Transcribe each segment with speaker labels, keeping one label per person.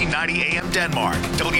Speaker 1: 1590 AM Denmark,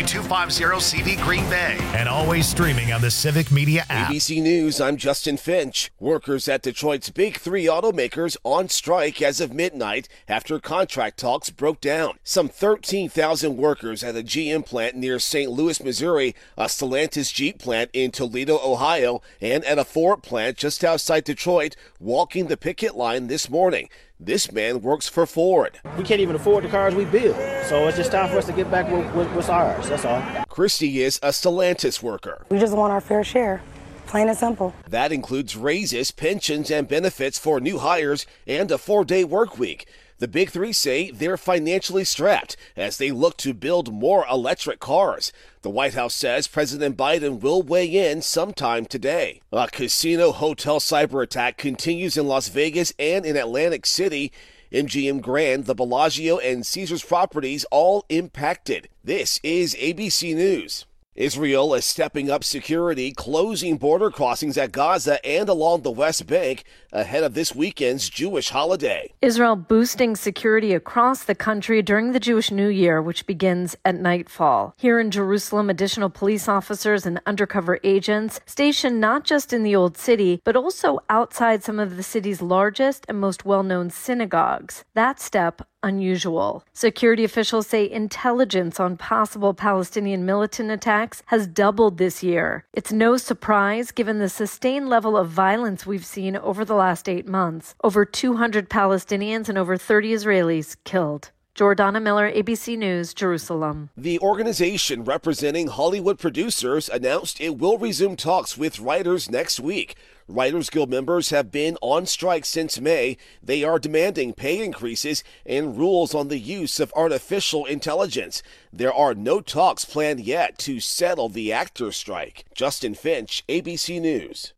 Speaker 1: W250CV Green Bay, and always streaming on the Civic Media app.
Speaker 2: ABC News, I'm Justin Finch. Workers at Detroit's Big Three automakers on strike as of midnight after contract talks broke down. Some 13,000 workers at a GM plant near St. Louis, Missouri, a Stellantis Jeep plant in Toledo, Ohio, and at a Ford plant just outside Detroit, walking the picket line this morning. This man works for Ford.
Speaker 3: We can't even afford the cars we build, so it's just time for us to get back what's ours, that's all.
Speaker 2: Christy is a Stellantis worker.
Speaker 4: We just want our fair share, plain and simple.
Speaker 2: That includes raises, pensions, and benefits for new hires and a 4-day work week. The Big Three say they're financially strapped as they look to build more electric cars. The White House says President Biden will weigh in sometime today. A casino hotel cyber attack continues in Las Vegas and in Atlantic City. MGM Grand, the Bellagio, and Caesars properties all impacted. This is ABC News. Israel is stepping up security, closing border crossings at Gaza and along the West Bank ahead of this weekend's Jewish holiday.
Speaker 5: Israel boosting security across the country during the Jewish New Year, which begins at nightfall. Here in Jerusalem, additional police officers and undercover agents stationed not just in the Old City, but also outside some of the city's largest and most well-known synagogues. That step unusual. Security officials say intelligence on possible Palestinian militant attacks has doubled this year. It's no surprise given the sustained level of violence we've seen over the last 8 months. Over 200 Palestinians and over 30 Israelis killed. Jordana Miller, ABC News, Jerusalem.
Speaker 2: The organization representing Hollywood producers announced it will resume talks with writers next week. Writers Guild members have been on strike since May. They are demanding pay increases and rules on the use of artificial intelligence. There are no talks planned yet to settle the actors' strike. Justin Finch, ABC News.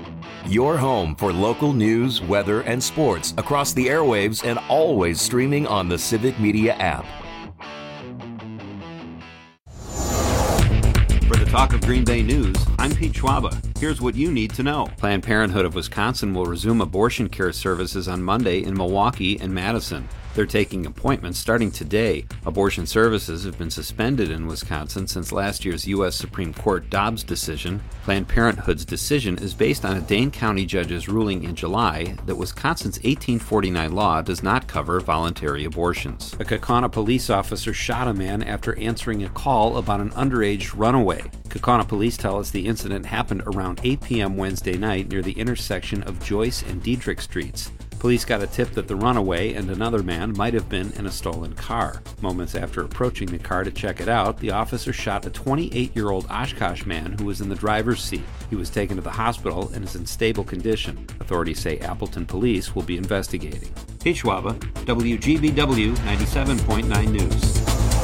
Speaker 6: Your home for local news, weather, and sports across the airwaves and always streaming on the Civic Media app.
Speaker 7: For the Talk of Green Bay News, I'm Pete Schwaba. Here's what you need to know. Planned Parenthood of Wisconsin will resume abortion care services on Monday in Milwaukee and Madison. They're taking appointments starting today. Abortion services have been suspended in Wisconsin since last year's U.S. Supreme Court Dobbs decision. Planned Parenthood's decision is based on a Dane County judge's ruling in July that Wisconsin's 1849 law does not cover voluntary abortions. A Kaukauna police officer shot a man after answering a call about an underage runaway. Kaukauna police tell us the incident happened around 8 p.m. Wednesday night near the intersection of Joyce and Diedrich Streets. Police got a tip that the runaway and another man might have been in a stolen car. Moments after approaching the car to check it out, the officer shot a 28-year-old Oshkosh man who was in the driver's seat. He was taken to the hospital and is in stable condition. Authorities say Appleton police will be investigating. Pete Schwaba, WGBW 97.9 News.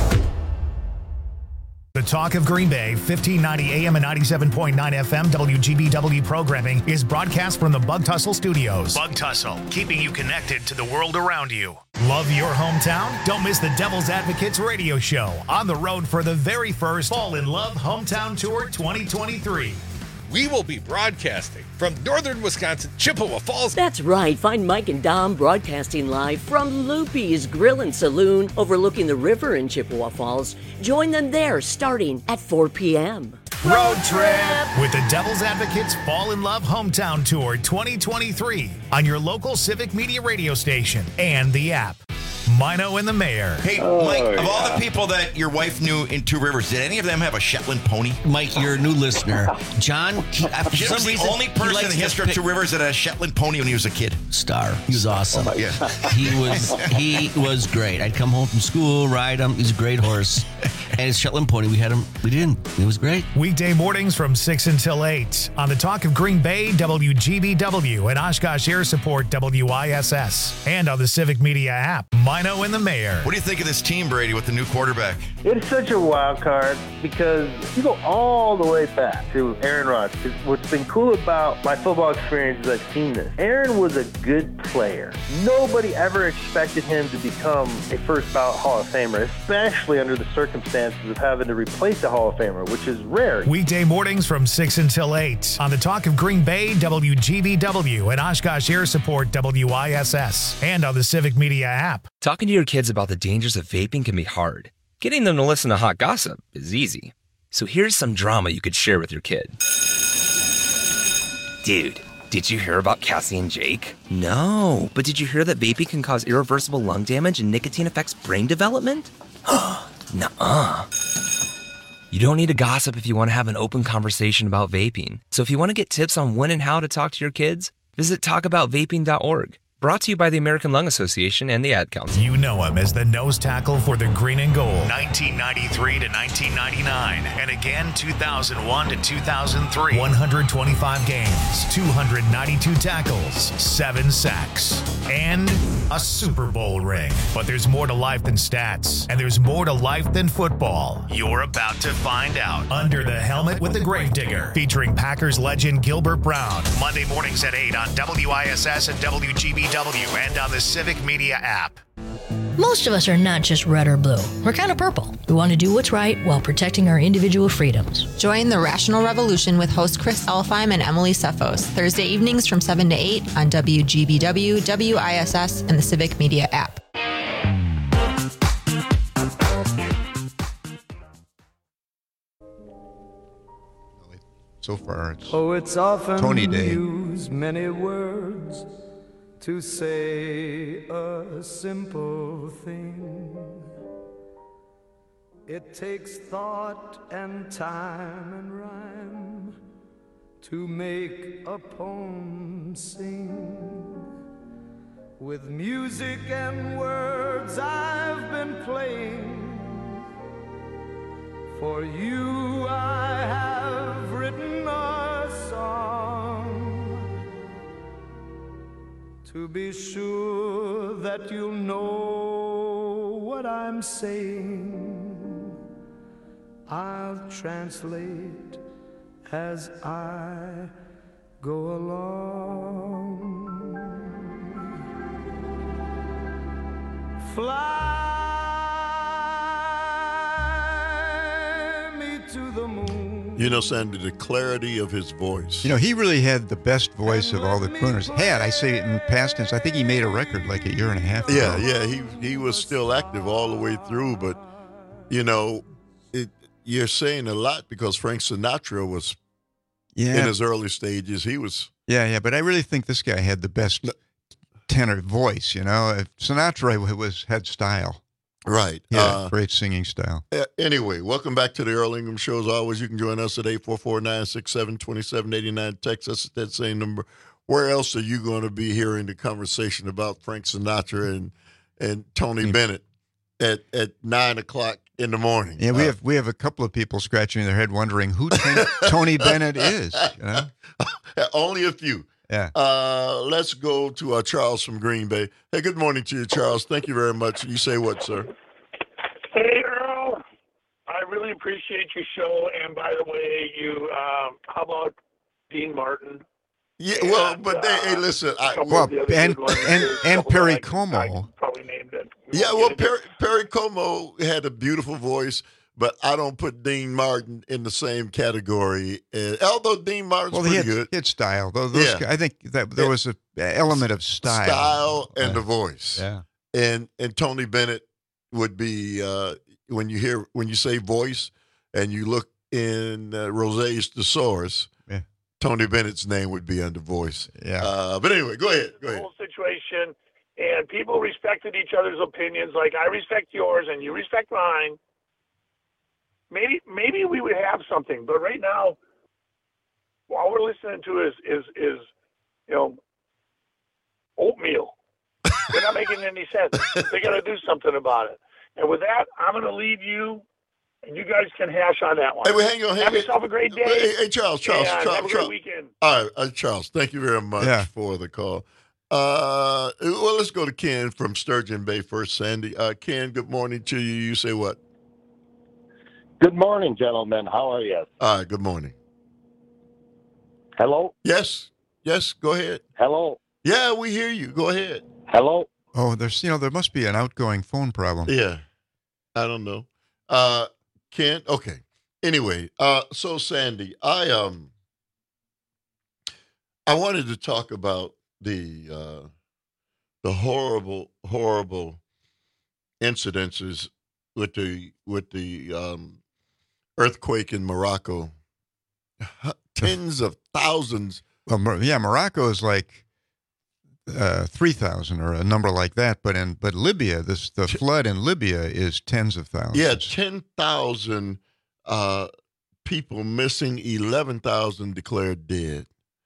Speaker 1: The Talk of Green Bay, 1590 AM and 97.9 FM WGBW programming is broadcast from the Bug Tussle Studios. Bug Tussle, keeping you connected to the world around you. Love your hometown? Don't miss the Devil's Advocates radio show on the road for the very first Fall in Love Hometown Tour 2023.
Speaker 8: We will be broadcasting from northern Wisconsin, Chippewa Falls.
Speaker 9: That's right. Find Mike and Dom broadcasting live from Loopy's Grill and Saloon overlooking the river in Chippewa Falls. Join them there starting at 4 p.m.
Speaker 1: Road trip with the Devil's Advocates Fall in Love Hometown Tour 2023 on your local Civic Media radio station and the app. Mino and the Mayor.
Speaker 10: Hey, Mike, of all the people that your wife knew in Two Rivers, did any of them have a Shetland pony?
Speaker 11: Mike, you're a new listener. John, for
Speaker 10: Jim
Speaker 11: some
Speaker 10: was
Speaker 11: reason,
Speaker 10: the only person in the history of Two Rivers that had a Shetland pony when he was a kid.
Speaker 11: Star. He was awesome.
Speaker 10: Yeah.
Speaker 11: He was great. I'd come home from school, ride him. He's a great horse. And his Shetland pony, we didn't. It was great.
Speaker 1: Weekday mornings from 6 until 8 on the Talk of Green Bay, WGBW, and Oshkosh Air Support, WISS, and on the Civic Media app. Mino and the Mayor.
Speaker 10: What do you think of this team, Brady, with the new quarterback?
Speaker 12: It's such a wild card because you go all the way back to Aaron Rodgers. What's been cool about my football experience is I've seen this. Aaron was a good player. Nobody ever expected him to become a first ballot Hall of Famer, especially under the circumstances of having to replace a Hall of Famer, which is rare.
Speaker 1: Weekday mornings from 6 until 8 on the Talk of Green Bay, WGBW, and Oshkosh Air Support, WISS, and on the Civic Media app.
Speaker 13: Talking to your kids about the dangers of vaping can be hard. Getting them to listen to hot gossip is easy. So here's some drama you could share with your kid. Dude, did you hear about Cassie and Jake? No, but did you hear that vaping can cause irreversible lung damage and nicotine affects brain development? Nuh-uh. You don't need to gossip if you want to have an open conversation about vaping. So if you want to get tips on when and how to talk to your kids, visit talkaboutvaping.org. Brought to you by the American Lung Association and the Ad Council.
Speaker 1: You know him as the nose tackle for the Green and Gold, 1993 to 1999, and again 2001 to 2003. 125 games, 292 tackles, 7 sacks, and a Super Bowl ring. But there's more to life than stats, and there's more to life than football. You're about to find out. Under the Helmet with the Gravedigger, featuring Packers legend Gilbert Brown. Monday mornings at 8 on WISS and WGBW. And on the Civic Media app.
Speaker 14: Most of us are not just red or blue. We're kind of purple. We want to do what's right while protecting our individual freedoms.
Speaker 15: Join the Rational Revolution with host Chris Elfheim and Emily Sefos, Thursday evenings from 7 to 8 on WGBW, WISS, and the Civic Media app.
Speaker 16: So far, it's
Speaker 17: Poets often
Speaker 16: Tony Day.
Speaker 17: use many words to say a simple thing. It takes thought and time and rhyme to make a poem sing. With music and words I've been playing. For you I have written a song, to be sure that you'll know what I'm saying. I'll translate as I go along. Fly me to the moon.
Speaker 18: You know, Sandy, the clarity of his voice.
Speaker 16: You know, he really had the best voice of all the crooners. I say it in past tense. I think he made a record like a year and a half ago.
Speaker 18: Yeah, he was still active all the way through. But, you know, you're saying a lot because Frank Sinatra was in his early stages. He was.
Speaker 16: Yeah, but I really think this guy had the best tenor voice, you know. Sinatra had style.
Speaker 18: Right.
Speaker 16: Yeah, great singing style.
Speaker 18: Anyway, welcome back to the Earl Ingram Show. As always, you can join us at 844-967-2789. Text us at that same number. Where else are you going to be hearing the conversation about Frank Sinatra and Tony Bennett at 9 o'clock in the morning?
Speaker 16: Yeah, we have a couple of people scratching their head wondering who Tony Bennett is. You know?
Speaker 18: Only a few.
Speaker 16: Yeah.
Speaker 18: Let's go to Charles from Green Bay. Hey, good morning to you, Charles. Thank you very much. You say what, sir?
Speaker 19: Hey, Earl. I really appreciate your show. And by the way, how about Dean Martin?
Speaker 18: Yeah, well, but hey, listen.
Speaker 16: And Perry Como.
Speaker 19: Probably named it.
Speaker 18: Yeah, well, Perry Como had a beautiful voice. But I don't put Dean Martin in the same category. Although Dean Martin's pretty good.
Speaker 16: He had style. I think that there was an element of style.
Speaker 18: Style and the voice.
Speaker 16: Yeah.
Speaker 18: And Tony Bennett would be, when you say voice and you look in Rosé's Thesaurus, Tony Bennett's name would be under voice.
Speaker 16: Yeah.
Speaker 18: But anyway, go ahead.
Speaker 19: The whole situation, and people respected each other's opinions. Like, I respect yours and you respect mine. Maybe we would have something, but right now, all we're listening to is oatmeal. They're not making any sense. They got to do something about it. And with that, I'm going to leave you, and you guys can hash on that one.
Speaker 18: Hey, hang on.
Speaker 19: Have yourself a great day.
Speaker 18: Hey, Charles.
Speaker 19: Have a great weekend.
Speaker 18: All right, Charles. Thank you very much for the call. Well, let's go to Ken from Sturgeon Bay first, Sandy. Ken, good morning to you. You say what?
Speaker 20: Good morning, gentlemen. How are you?
Speaker 18: Good morning.
Speaker 20: Hello?
Speaker 18: Yes, go ahead.
Speaker 20: Hello?
Speaker 18: Yeah, we hear you. Go ahead.
Speaker 20: Hello?
Speaker 16: Oh, there must be an outgoing phone problem.
Speaker 18: Yeah. I don't know. Ken, okay. Anyway, so Sandy, I wanted to talk about the horrible incidences earthquake in Morocco. Tens of thousands.
Speaker 16: Well, Morocco is like 3,000 or a number like that. But Libya, the flood in Libya is tens of thousands.
Speaker 18: Yeah, 10,000 people missing, 11,000 declared dead.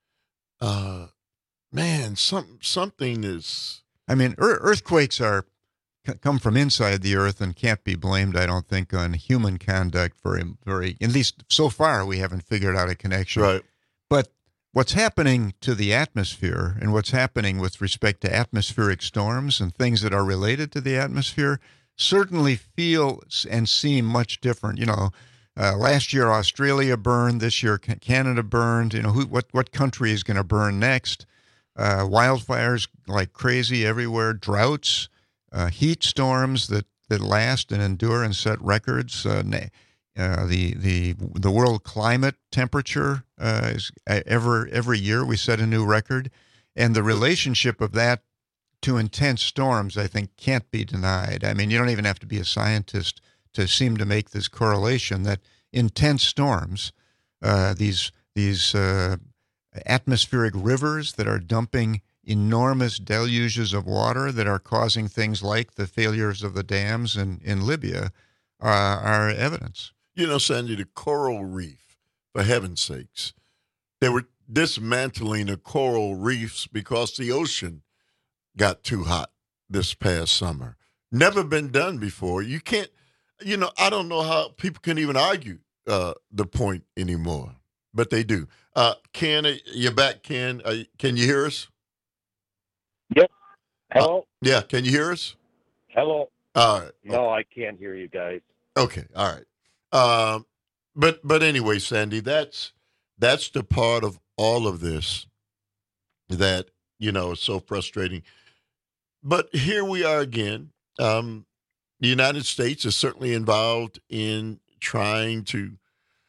Speaker 18: Man, something is.
Speaker 16: I mean, earthquakes come from inside the earth and can't be blamed, I don't think, on human conduct very, at least so far we haven't figured out a connection.
Speaker 18: Right.
Speaker 16: But what's happening to the atmosphere and what's happening with respect to atmospheric storms and things that are related to the atmosphere certainly feel and seem much different. Last year Australia burned, this year Canada burned. What country is going to burn next? Wildfires like crazy everywhere, droughts, heat storms that last and endure and set records. The world climate temperature is every year we set a new record, and the relationship of that to intense storms, I think, can't be denied. I mean, you don't even have to be a scientist to seem to make this correlation that intense storms, these atmospheric rivers that are dumping enormous deluges of water that are causing things like the failures of the dams in Libya are evidence.
Speaker 18: Sandy, the coral reef, for heaven's sakes, they were dismantling the coral reefs because the ocean got too hot this past summer. Never been done before. You can't, I don't know how people can even argue the point anymore, but they do. Ken, you're back, Ken. Can you hear us?
Speaker 20: Yep. Hello?
Speaker 18: Yeah, can you hear us?
Speaker 20: Hello?
Speaker 18: All right.
Speaker 20: No, I can't hear you guys.
Speaker 18: Okay, all right. But anyway, Sandy, that's the part of all of this that, is so frustrating. But here we are again. The United States is certainly involved in trying to,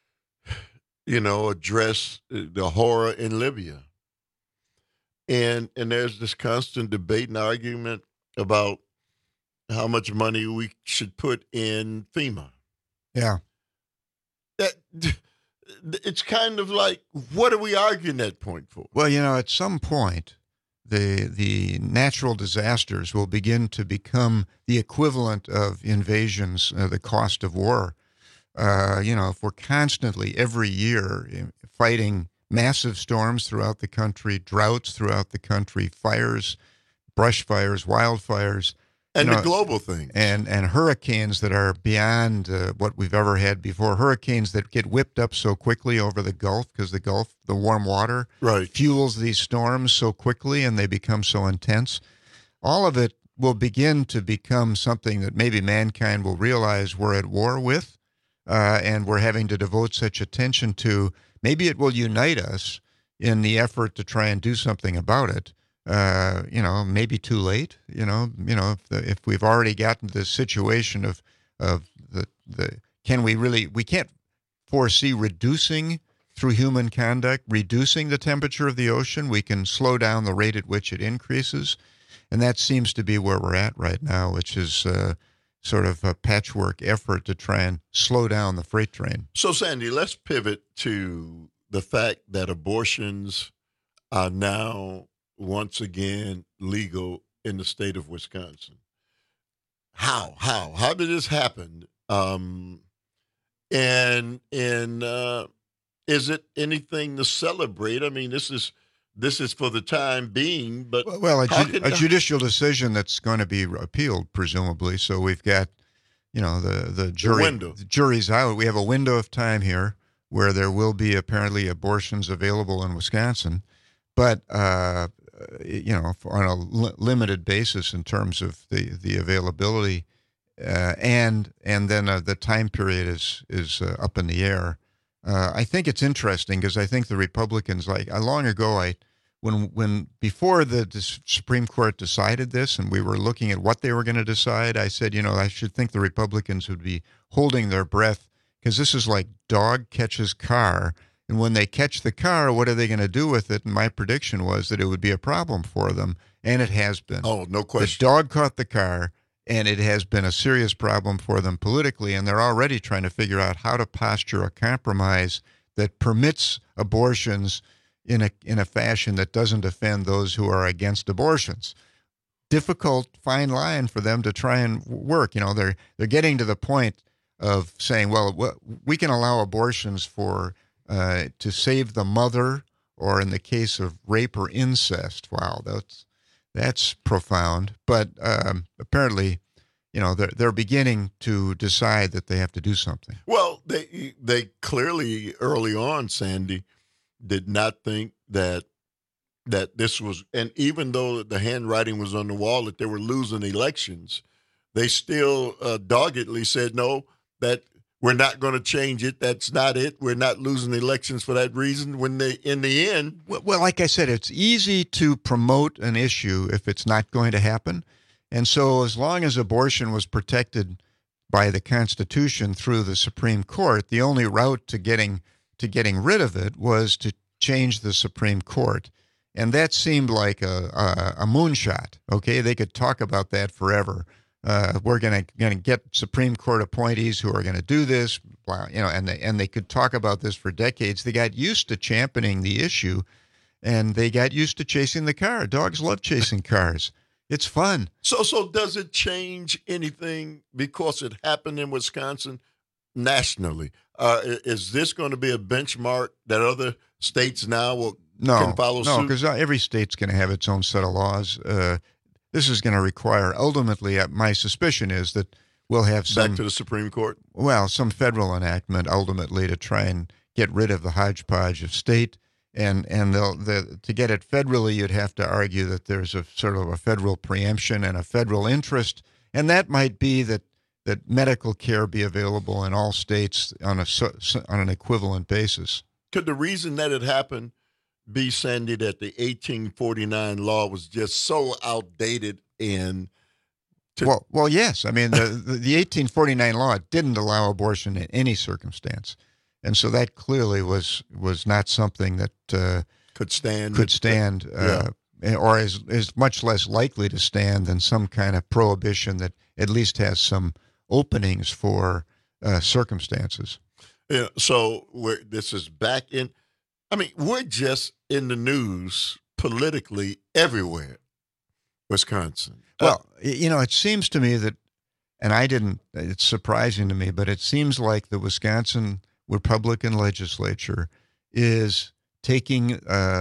Speaker 18: address the horror in Libya. And there's this constant debate and argument about how much money we should put in FEMA.
Speaker 16: Yeah.
Speaker 18: It's kind of like, what are we arguing that point for?
Speaker 16: Well, at some point, the natural disasters will begin to become the equivalent of invasions, the cost of war. If we're constantly every year fighting massive storms throughout the country, droughts throughout the country, fires, brush fires, wildfires.
Speaker 18: And the global thing.
Speaker 16: And hurricanes that are beyond what we've ever had before. Hurricanes that get whipped up so quickly over the Gulf because the warm water fuels these storms so quickly and they become so intense. All of it will begin to become something that maybe mankind will realize we're at war with and we're having to devote such attention to. Maybe it will unite us in the effort to try and do something about it. Maybe too late. If we've already gotten to this situation of we can't foresee reducing through human conduct, reducing the temperature of the ocean. We can slow down the rate at which it increases, and that seems to be where we're at right now, which is sort of a patchwork effort to try and slow down the freight train.
Speaker 18: So, Sandy, let's pivot to the fact that abortions are now once again legal in the state of Wisconsin. How did this happen? And is it anything to celebrate? I mean, this is for the time being, but
Speaker 16: a judicial decision that's going to be appealed, presumably. So we've got, the jury. The jury's out. We have a window of time here where there will be apparently abortions available in Wisconsin, but on a limited basis in terms of the availability, and then the time period is up in the air. I think it's interesting because I think the Republicans, long ago, when before the Supreme Court decided this and we were looking at what they were going to decide, I said, I should think the Republicans would be holding their breath because this is like dog catches car. And when they catch the car, what are they going to do with it? And my prediction was that it would be a problem for them, and it has been.
Speaker 18: Oh, no question.
Speaker 16: The dog caught the car, and it has been a serious problem for them politically, and they're already trying to figure out how to posture a compromise that permits abortions in a fashion that doesn't offend those who are against abortions. Difficult, fine line for them to try and work. You know, they're getting to the point of saying, well, we can allow abortions for to save the mother, or in the case of rape or incest. Wow, that's profound. But apparently, you know, they're beginning to decide that they have to do something.
Speaker 18: Well, they clearly early on, Sandy, did not think that this was, and even though the handwriting was on the wall that they were losing elections, they still doggedly said, no, that we're not going to change it. That's not it. We're not losing elections for that reason. When they, in the end.
Speaker 16: Well, like I said, it's easy to promote an issue if it's not going to happen. And so as long as abortion was protected by the Constitution through the Supreme Court, the only route to getting rid of it was to change the Supreme Court. And that seemed like a moonshot. Okay, they could talk about that forever. We're going to get Supreme Court appointees who are going to do this, you know, and they could talk about this for decades. They got used to championing the issue, and they got used to chasing the car. Dogs love chasing cars. It's fun.
Speaker 18: So does it change anything because it happened in Wisconsin nationally? Is this going to be a benchmark that other states now can follow suit?
Speaker 16: No, because every state's going to have its own set of laws. This is going to require, ultimately, my suspicion is that we'll have some...
Speaker 18: Back to the Supreme Court?
Speaker 16: Well, some federal enactment, ultimately, to try and get rid of the hodgepodge of state. And to get it federally, you'd have to argue that there's a sort of a federal preemption and a federal interest. And that might be that medical care be available in all states on an equivalent basis.
Speaker 18: Could the reason that it happened be, Sandy, that the 1849 law was just so outdated and...
Speaker 16: Well, yes. I mean, the 1849 law didn't allow abortion in any circumstance. And so that clearly was not something that
Speaker 18: could stand,
Speaker 16: or is much less likely to stand than some kind of prohibition that at least has some openings for circumstances.
Speaker 18: Yeah. So this is back in. I mean, we're just in the news politically everywhere, Wisconsin.
Speaker 16: Well, you know, it seems to me that, and it's surprising to me, but it seems like the Wisconsin Republican legislature is taking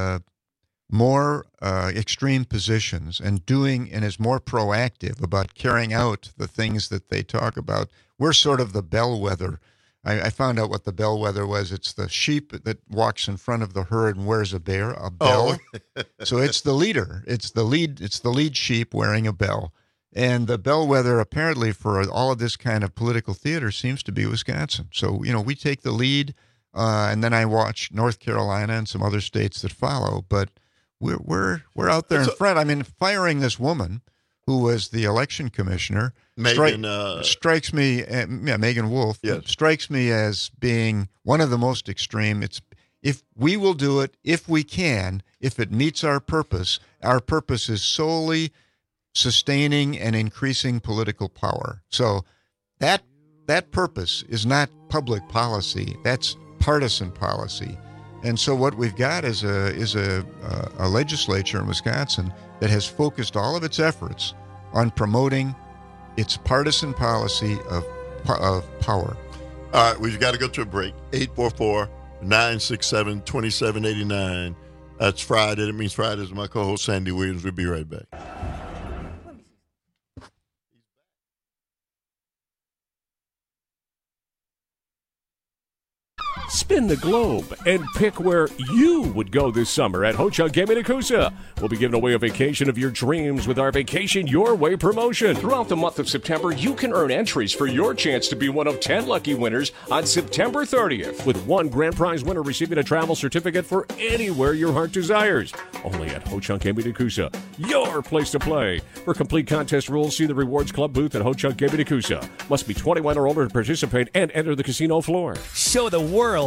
Speaker 16: more extreme positions and is more proactive about carrying out the things that they talk about. We're sort of the bellwether. I found out what the bellwether was. It's the sheep that walks in front of the herd and wears a bell.
Speaker 18: Oh.
Speaker 16: So it's the leader. It's the lead sheep wearing a bell. And the bellwether, apparently, for all of this kind of political theater seems to be Wisconsin. So, you know, we take the lead, and then I watch North Carolina and some other states that follow. But we're out there in front. I mean, firing this woman who was the election commissioner strikes me. Megan Wolf.
Speaker 18: Yes.
Speaker 16: Strikes me as being one of the most extreme. If we will do it, if we can, if it meets our purpose is solely sustaining and increasing political power. So that purpose is not public policy. That's partisan policy. And so what we've got is a legislature in Wisconsin that has focused all of its efforts on promoting its partisan policy of power.
Speaker 18: All right, we've got to go to a break. 844-967-2789. That's Friday. That means Friday is my co-host, Sandy Williams. We'll be right back.
Speaker 21: Spin the globe and pick where you would go this summer at Ho-Chunk Gaming Nakusa. We'll be giving away a vacation of your dreams with our Vacation Your Way promotion. Throughout the month of September, you can earn entries for your chance to be one of 10 lucky winners on September 30th, with one grand prize winner receiving a travel certificate for anywhere your heart desires. Only at Ho-Chunk Gaming Nakusa, your place to play. For complete contest rules, see the Rewards Club booth at Ho-Chunk Gaming Nakusa. Must be 21 or older to participate and enter the casino floor.
Speaker 22: Show the world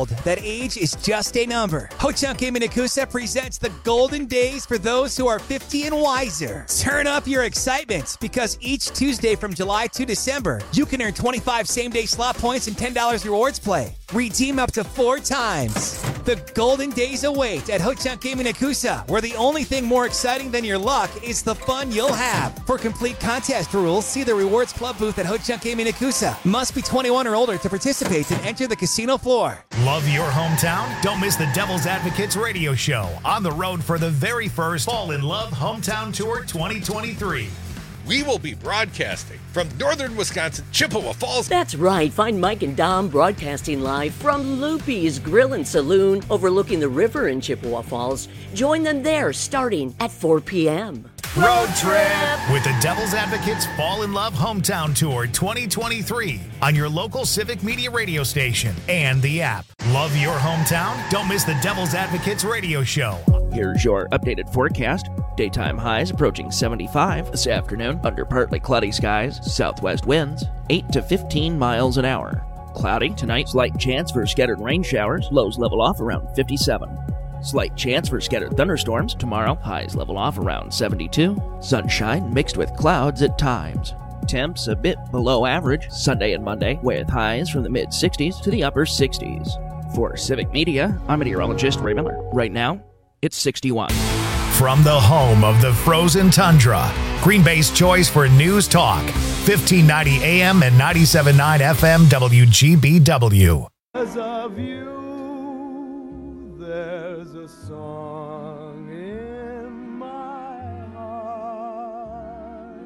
Speaker 3: old, that age is just a number. Ho-Chunk Gaming Nakusa presents the golden days for those who are 50 and wiser. Turn up your excitement because each Tuesday from July to December, you can earn 25 same-day slot points and $10 rewards play. Redeem up to 4 times. The golden days await at Ho-Chunk Gaming Nakusa, where the only thing more exciting than your luck is the fun you'll have. For complete contest rules, see the Rewards Club booth at Ho-Chunk Gaming Nakusa. Must be 21 or older to participate and enter the casino floor.
Speaker 1: Love your hometown? Don't miss the Devil's Advocates radio show on the road for the very first Fall in Love Hometown Tour 2023.
Speaker 8: We will be broadcasting from northern Wisconsin, Chippewa Falls.
Speaker 9: That's right. Find Mike and Dom broadcasting live from Loopy's Grill and Saloon overlooking the river in Chippewa Falls. Join them there starting at 4 p.m.
Speaker 1: Road trip with the Devil's Advocates Fall in Love Hometown Tour 2023 on your local Civic Media radio station and the app. Love your hometown? Don't miss the Devil's Advocates radio show.
Speaker 22: Here's your updated forecast. Daytime highs approaching 75 this afternoon under partly cloudy skies, southwest winds 8 to 15 miles an hour. Cloudy tonight, slight chance for scattered rain showers, lows level off around 57. Slight chance for scattered thunderstorms tomorrow, highs level off around 72. Sunshine mixed with clouds at times. Temps a bit below average Sunday and Monday with highs from the mid-60s to the upper 60s. For Civic Media, I'm meteorologist Ray Miller. Right now, it's 61.
Speaker 1: From the home of the frozen tundra, Green Bay's choice for news talk, 1590 AM and 97.9 FM WGBW.
Speaker 17: Because of you, there's a song in my heart.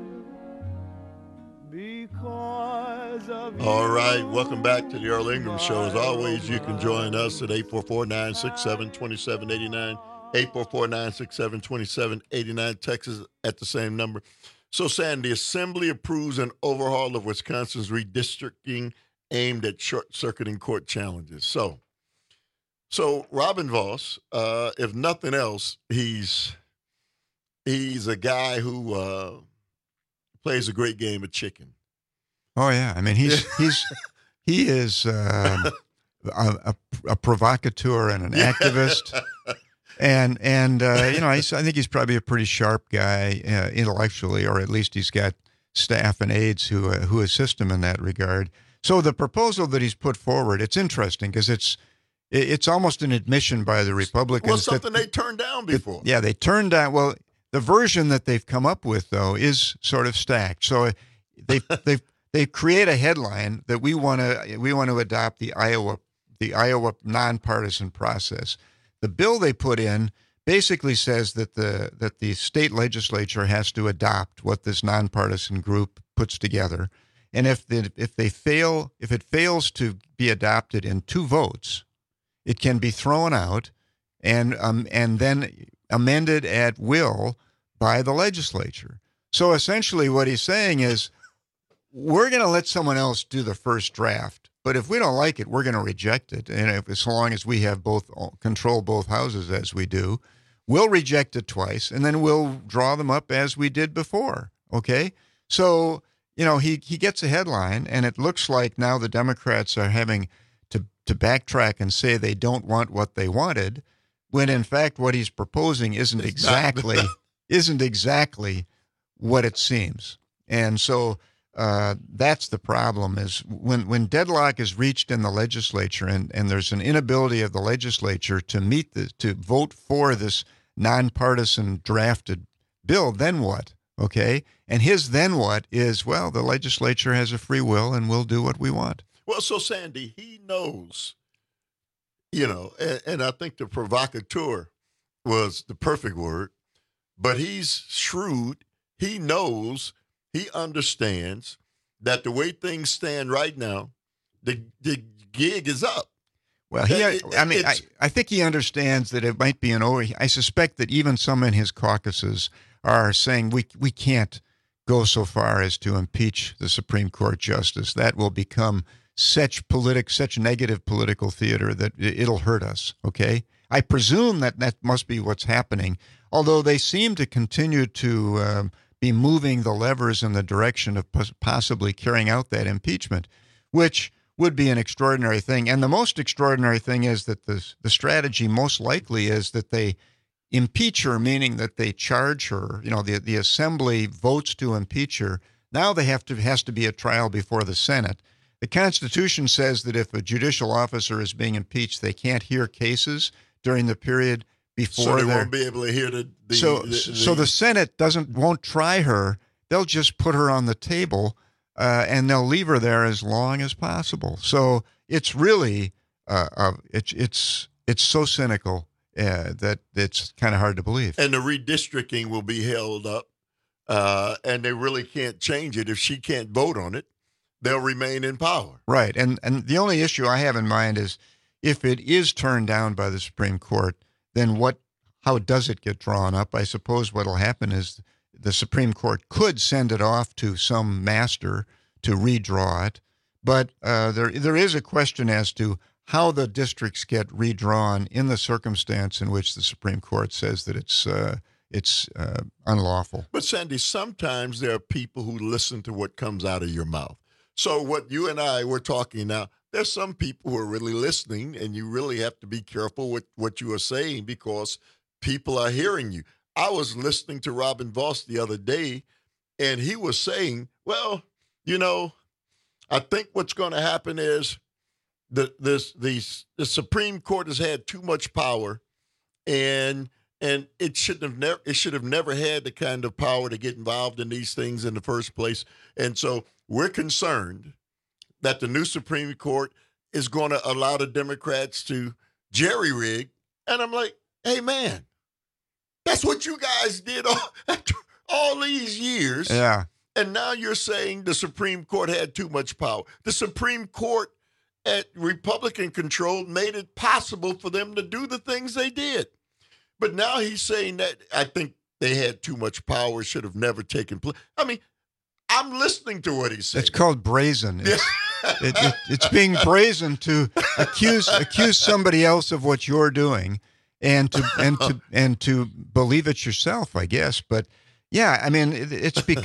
Speaker 17: Because of you.
Speaker 18: All right, welcome back to the Earl Ingram Show. As always, you can join us at 844-967-2789. 844-967-2789, Texas at the same number. So, Sandy, the Assembly approves an overhaul of Wisconsin's redistricting aimed at short-circuiting court challenges. So Robin Vos, if nothing else, he's a guy who plays a great game of chicken.
Speaker 16: Oh yeah, I mean he is a provocateur and an activist. And I think he's probably a pretty sharp guy intellectually, or at least he's got staff and aides who assist him in that regard. So the proposal that he's put forward, it's interesting because it's almost an admission by the Republicans.
Speaker 18: Well, something they turned down before.
Speaker 16: Yeah, they turned down. Well, the version that they've come up with though is sort of stacked. So they create a headline that we want to adopt the Iowa nonpartisan process. The bill they put in basically says that the state legislature has to adopt what this nonpartisan group puts together, and if it fails to be adopted in 2 votes, it can be thrown out and then amended at will by the legislature. So essentially, what he's saying is, we're going to let someone else do the first draft. But if we don't like it, we're going to reject it. And as long as we have control both houses as we do, we'll reject it twice, and then we'll draw them up as we did before. Okay? So, he gets a headline, and it looks like now the Democrats are having to backtrack and say they don't want what they wanted, when in fact what he's proposing isn't exactly what it seems. And so that's the problem, is when deadlock is reached in the legislature and there's an inability of the legislature to vote for this nonpartisan drafted bill, then what? Okay? And his then what is, well, the legislature has a free will and we'll do what we want.
Speaker 18: Well, so Sandy, he knows, and I think the provocateur was the perfect word, but he's shrewd. He knows, he understands that the way things stand right now, the gig is up.
Speaker 16: Well, I think he understands that it might be I suspect that even some in his caucuses are saying we can't go so far as to impeach the Supreme Court justice. That will become such negative political theater that it'll hurt us. Okay, I presume that must be what's happening. Although they seem to continue to be moving the levers in the direction of possibly carrying out that impeachment, which would be an extraordinary thing. And the most extraordinary thing is that the strategy most likely is that they impeach her, meaning that they charge her. The assembly votes to impeach her. Now has to be a trial before the Senate. The Constitution says that if a judicial officer is being impeached, they can't hear cases during the period before.
Speaker 18: So they won't be able to hear
Speaker 16: So the Senate won't try her. They'll just put her on the table, and they'll leave her there as long as possible. So it's really it's so cynical that it's kind of hard to believe.
Speaker 18: And the redistricting will be held up, and they really can't change it if she can't vote on it. They'll remain in power.
Speaker 16: Right. And the only issue I have in mind is if it is turned down by the Supreme Court, then how does it get drawn up? I suppose what will happen is the Supreme Court could send it off to some master to redraw it. But there is a question as to how the districts get redrawn in the circumstance in which the Supreme Court says that it's unlawful.
Speaker 18: But, Sandy, sometimes there are people who listen to what comes out of your mouth. So what you and I were talking now, there's some people who are really listening, and you really have to be careful with what you are saying because people are hearing you. I was listening to Robin Voss the other day, and he was saying, well, I think what's going to happen is the Supreme Court has had too much power, and it should have never had the kind of power to get involved in these things in the first place. And so we're concerned that the new Supreme Court is going to allow the Democrats to jerry-rig. And I'm like, hey, man, that's what you guys did after all these years.
Speaker 16: Yeah.
Speaker 18: And now you're saying the Supreme Court had too much power. The Supreme Court at Republican control made it possible for them to do the things they did. But now he's saying that I think they had too much power, should have never taken place. I mean, I'm listening to what he's saying.
Speaker 16: It's called brazen. It's being brazen to accuse somebody else of what you're doing, and to believe it yourself, I guess. But yeah, I mean, it's a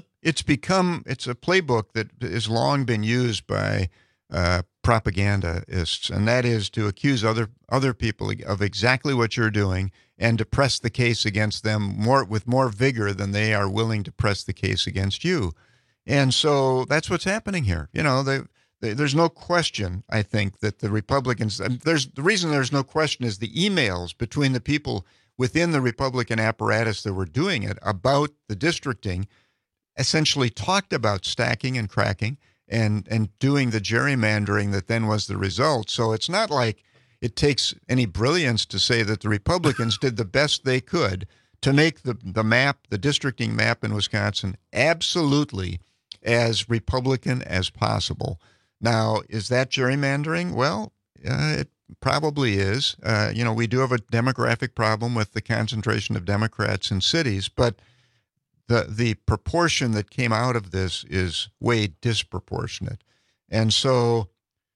Speaker 16: playbook that has long been used by propagandists, and that is to accuse other people of exactly what you're doing and to press the case against them with more vigor than they are willing to press the case against you. And so that's what's happening here. There's no question, I think, that the Republicans, the reason there's no question is the emails between the people within the Republican apparatus that were doing it about the districting essentially talked about stacking and cracking and doing the gerrymandering that then was the result. So it's not like it takes any brilliance to say that the Republicans did the best they could to make the districting map in Wisconsin absolutely as Republican as possible. Now, is that gerrymandering? Well, it probably is. We do have a demographic problem with the concentration of Democrats in cities, but the proportion that came out of this is way disproportionate. And so,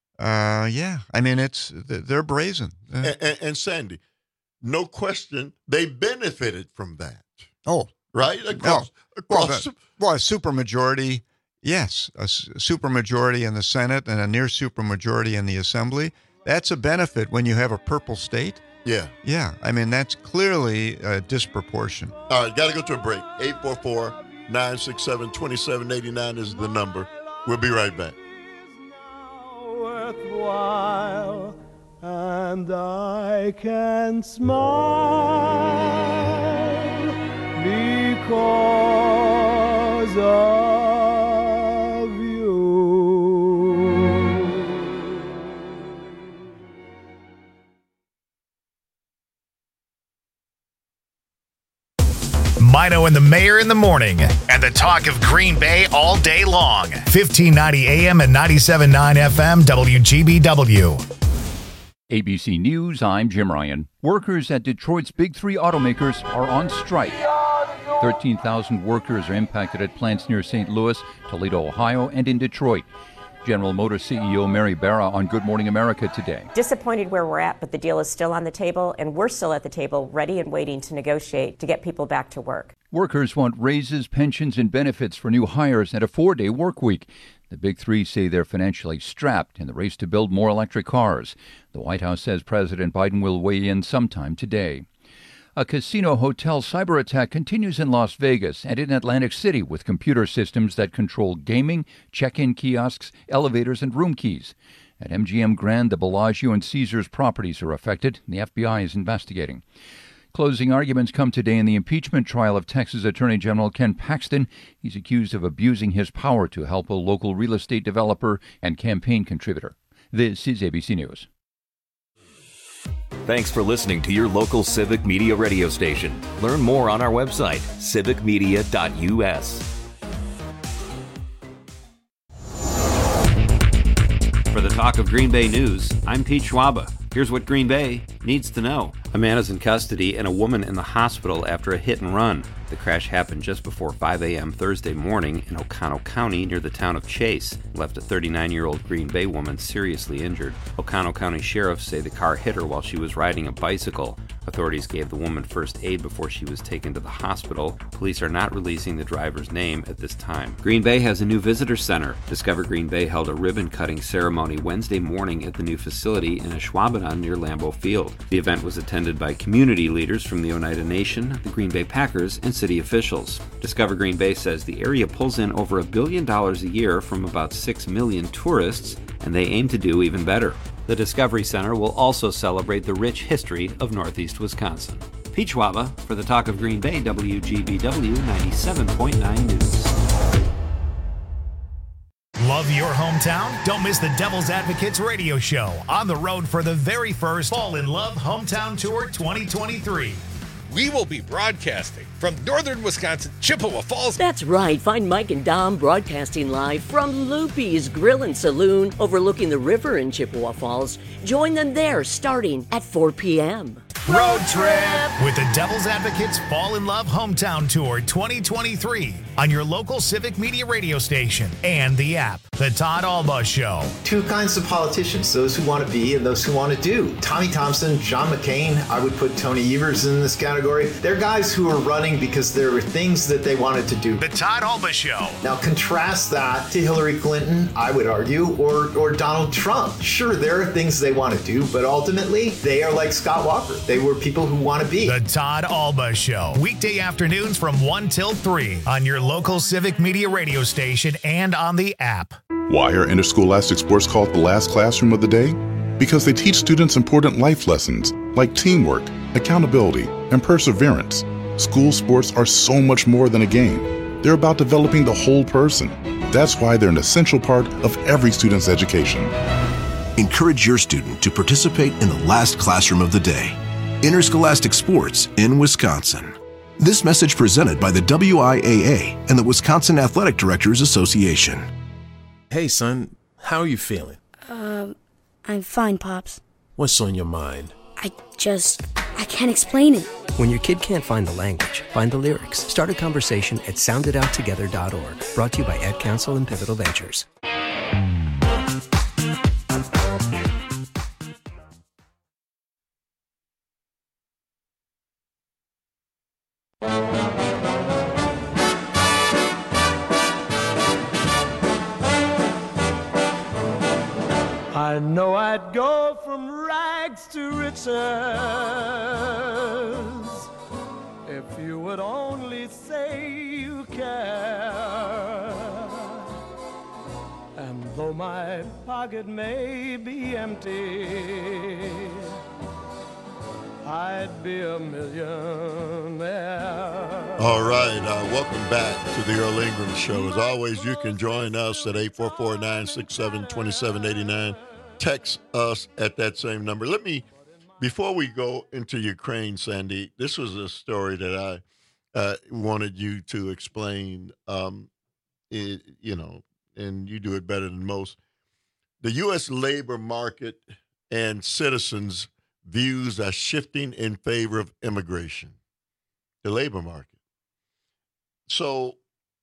Speaker 16: they're brazen.
Speaker 18: And Sandy, no question, they benefited from that.
Speaker 16: Oh,
Speaker 18: right?
Speaker 16: A supermajority, yes, a supermajority in the Senate and a near supermajority in the Assembly. That's a benefit when you have a purple state.
Speaker 18: Yeah.
Speaker 16: Yeah. I mean, that's clearly a disproportion.
Speaker 18: All right, got to go to a break. 844-967-2789 is the number. We'll be right back.
Speaker 17: Worthwhile, and I can smile because of you.
Speaker 1: Mino and the Mayor in the morning, and the talk of Green Bay all day long. 1590 AM and 97.9 FM WGBW.
Speaker 4: ABC News, I'm Jim Ryan. Workers at Detroit's Big Three automakers are on strike. 13,000 workers are impacted at plants near St. Louis, Toledo, Ohio, and in Detroit. General Motors CEO Mary Barra on Good Morning America today.
Speaker 5: Disappointed where we're at, but the deal is still on the table, and we're still at the table, ready and waiting to negotiate to get people back to work.
Speaker 4: Workers want raises, pensions, and benefits for new hires and a 4-day work week. The big three say they're financially strapped in the race to build more electric cars. The White House says President Biden will weigh in sometime today. A casino hotel cyber attack continues in Las Vegas and in Atlantic City with computer systems that control gaming, check-in kiosks, elevators, and room keys. At MGM Grand, the Bellagio, and Caesars properties are affected, and the FBI is investigating. Closing arguments come today in the impeachment trial of Texas Attorney General Ken Paxton. He's accused of abusing his power to help a local real estate developer and campaign contributor. This is ABC News.
Speaker 2: Thanks for listening to your local Civic Media radio station. Learn more on our website, civicmedia.us.
Speaker 7: For the Talk of Green Bay News, I'm Pete Schwaba. Here's what Green Bay needs to know. A man is in custody and a woman in the hospital after a hit and run. The crash happened just before 5 a.m. Thursday morning in Oconto County near the town of Chase. Left a 39-year-old Green Bay woman seriously injured. Oconto County sheriffs say the car hit her while she was riding a bicycle. Authorities gave the woman first aid before she was taken to the hospital. Police are not releasing the driver's name at this time. Green Bay has a new visitor center. Discover Green Bay held a ribbon-cutting ceremony Wednesday morning at the new facility in Ashwaubenon near Lambeau Field. The event was attended by community leaders from the Oneida Nation, the Green Bay Packers, and city officials. Discover Green Bay says the area pulls in over $1 billion a year from about 6 million tourists, and they aim to do even better. The Discovery Center will also celebrate the rich history of Northeast Wisconsin. Pete Schwaba for the Talk of Green Bay, WGBW 97.9 News.
Speaker 1: Love your hometown? Don't miss the Devil's Advocates radio show on the road for the very first Fall in Love Hometown Tour 2023.
Speaker 8: We will be broadcasting from northern Wisconsin, Chippewa Falls.
Speaker 9: That's right. Find Mike and Dom broadcasting live from Loopy's Grill and Saloon overlooking the river in Chippewa Falls. Join them there starting at 4 p.m.
Speaker 1: Road trip with the Devil's Advocates Fall in Love Hometown Tour 2023 on your local Civic Media radio station and the app. The Todd Alba Show.
Speaker 6: Two kinds of politicians, those who want to be and those who want to do. Tommy Thompson, John McCain, I would put Tony Evers in this category. They're guys who are running because there were things that they wanted to do.
Speaker 1: The Todd Alba Show.
Speaker 6: Now contrast that to Hillary Clinton, I would argue, or Donald Trump. Sure, there are things they want to do, but ultimately they are like Scott Walker. They were people who want to be.
Speaker 1: The Todd Alba Show. Weekday afternoons from 1 till 3 on your local Civic Media radio station and on the app.
Speaker 23: Why are interscholastic sports called the last classroom of the day? Because they teach students important life lessons like teamwork, accountability, and perseverance. School sports are so much more than a game. They're about developing the whole person. That's why they're an essential part of every student's education.
Speaker 24: Encourage your student to participate in the last classroom of the day. Interscholastic sports in Wisconsin. This message presented by the WIAA and the Wisconsin Athletic Directors Association.
Speaker 25: Hey, son, how are you feeling?
Speaker 26: I'm fine, Pops.
Speaker 25: What's on your mind?
Speaker 26: I can't explain it.
Speaker 27: When your kid can't find the language, find the lyrics. Start a conversation at sounditouttogether.org. Brought to you by Ad Council and Pivotal Ventures.
Speaker 17: I know I'd go from rags to riches if you would only say you care. And though my pocket may be empty, I'd be a millionaire.
Speaker 18: All right, welcome back to the Earl Ingram Show. As always, you can join us at 844-967-2789. Text us at that same number. Before we go into Ukraine, Sandy, this was a story that I wanted you to explain, and you do it better than most. The U.S. labor market and citizens' views are shifting in favor of immigration, the labor market. So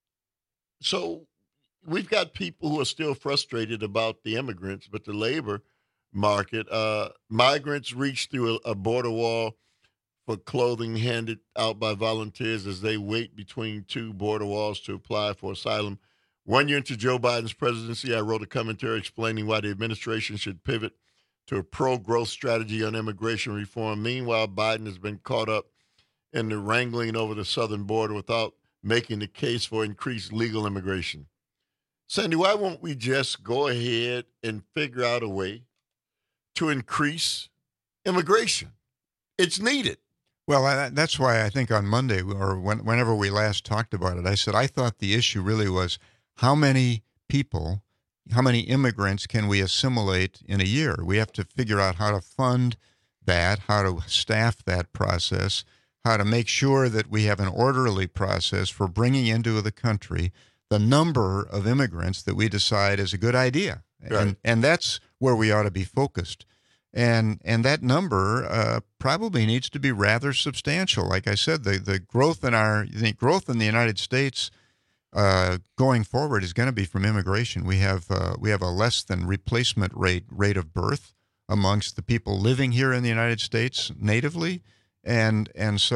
Speaker 18: we've got people who are still frustrated about the immigrants, but the labor market, migrants reach through a border wall for clothing handed out by volunteers as they wait between two border walls to apply for asylum. 1 year into Joe Biden's presidency, I wrote a commentary explaining why the administration should pivot to a pro-growth strategy on immigration reform. Meanwhile, Biden has been caught up in the wrangling over the southern border without making the case for increased legal immigration. Sandy, why won't we just go ahead and figure out a way to increase immigration? It's needed.
Speaker 16: Well, that's why I think on Monday or whenever we last talked about it, I said I thought the issue really was how many people, how many immigrants can we assimilate in a year? We have to figure out how to fund that, how to staff that process, how to make sure that we have an orderly process for bringing into the country the number of immigrants that we decide is a good idea.
Speaker 18: Right.
Speaker 16: And that's where we ought to be focused. And that number probably needs to be rather substantial. Like I said, the growth in the United States going forward is going to be from immigration. We have a less than replacement rate of birth amongst the people living here in the United States natively, and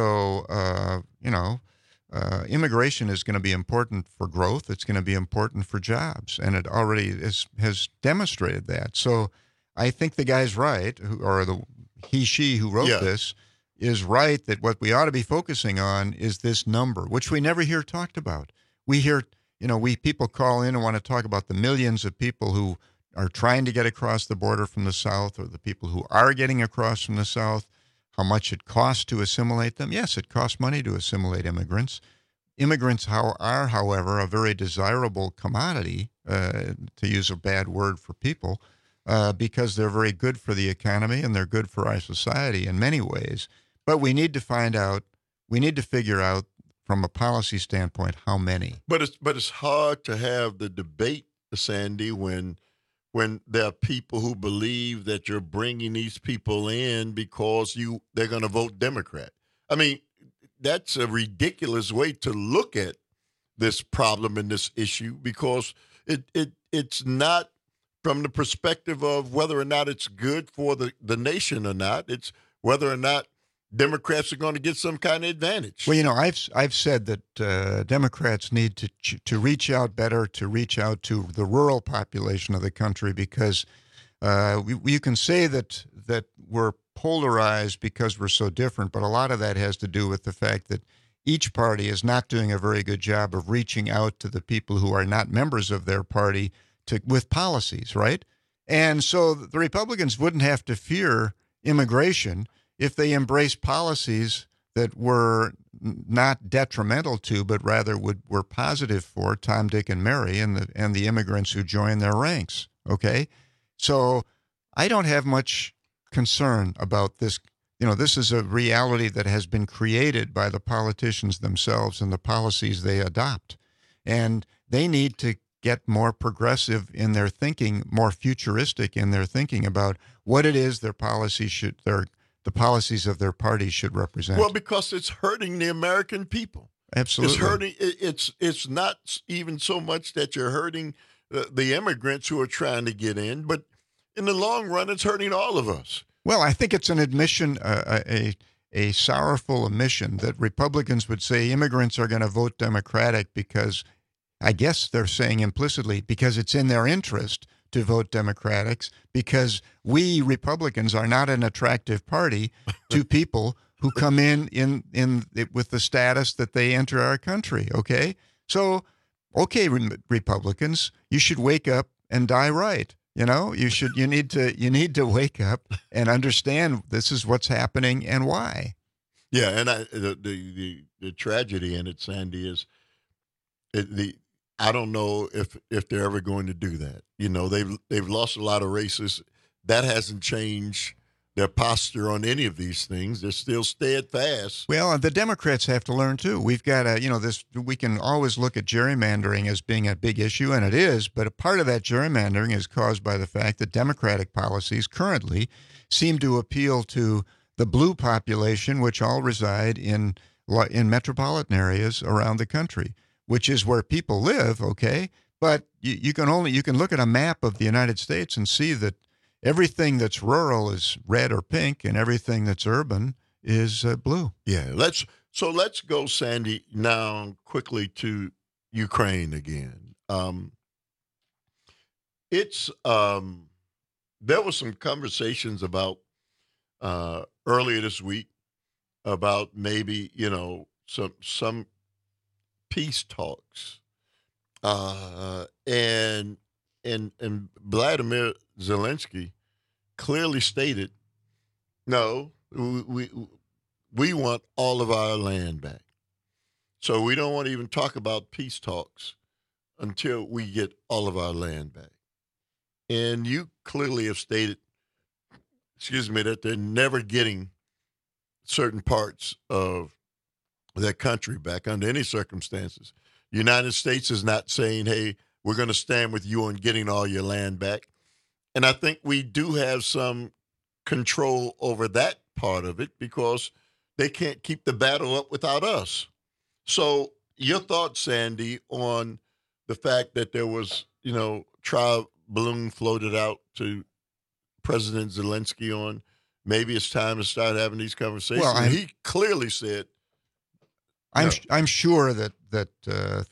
Speaker 16: so immigration is going to be important for growth. It's going to be important for jobs, and it already has demonstrated that. So I think the guy's right, she who wrote this is right, that what we ought to be focusing on is this number, which we never hear talked about. We hear, people call in and want to talk about the millions of people who are trying to get across the border from the South, or the people who are getting across from the South, how much it costs to assimilate them. Yes, it costs money to assimilate immigrants. Immigrants are, however, a very desirable commodity, to use a bad word for people, because they're very good for the economy and they're good for our society in many ways. But we need to figure out from a policy standpoint how many.
Speaker 18: But it's hard to have the debate, Sandy, when there are people who believe that you're bringing these people in because they're going to vote Democrat. I mean, that's a ridiculous way to look at this problem and this issue, because it's not from the perspective of whether or not it's good for the nation or not. It's whether or not Democrats are going to get some kind of advantage.
Speaker 16: Well, I've said that Democrats need to reach out better, to reach out to the rural population of the country, because you can say that we're polarized because we're so different, but a lot of that has to do with the fact that each party is not doing a very good job of reaching out to the people who are not members of their party with policies, right? And so the Republicans wouldn't have to fear immigration if they embrace policies that were not detrimental to, but rather were positive for Tom, Dick, and Mary and the immigrants who join their ranks. Okay, so I don't have much concern about this. This is a reality that has been created by the politicians themselves and the policies they adopt, and they need to get more progressive in their thinking, more futuristic in their thinking about what it is the policies of their party should represent.
Speaker 18: Well, because it's hurting the American people.
Speaker 16: Absolutely.
Speaker 18: It's hurting. It's not even so much that you're hurting the immigrants who are trying to get in, but in the long run, it's hurting all of us.
Speaker 16: Well, I think it's an admission, a sorrowful admission, that Republicans would say immigrants are going to vote Democratic because, I guess they're saying implicitly, because it's in their interest to vote Democrats, because we Republicans are not an attractive party to people who come in with the status that they enter our country. Okay, so Republicans, you should wake up and die right. You need to wake up and understand this is what's happening and why.
Speaker 18: Yeah, and the tragedy in it, Sandy, is I don't know if they're ever going to do that. They've lost a lot of races. That hasn't changed their posture on any of these things. They're still steadfast.
Speaker 16: Well, the Democrats have to learn too. We've got we can always look at gerrymandering as being a big issue, and it is, but a part of that gerrymandering is caused by the fact that Democratic policies currently seem to appeal to the blue population, which all reside in metropolitan areas around the country, which is where people live, okay? But you can look at a map of the United States and see that everything that's rural is red or pink, and everything that's urban is blue.
Speaker 18: Yeah, let's go, Sandy, now quickly to Ukraine again. There was some conversations about earlier this week about maybe some peace talks, and Vladimir Zelensky clearly stated, no, we want all of our land back. So we don't want to even talk about peace talks until we get all of our land back. And you clearly have stated, that they're never getting certain parts of their country back under any circumstances. The United States is not saying, hey, we're going to stand with you on getting all your land back. And I think we do have some control over that part of it because they can't keep the battle up without us. So your thoughts, Sandy, on the fact that there was, trial balloon floated out to President Zelensky on maybe it's time to start having these conversations. Well, he clearly said,
Speaker 16: I'm sure that the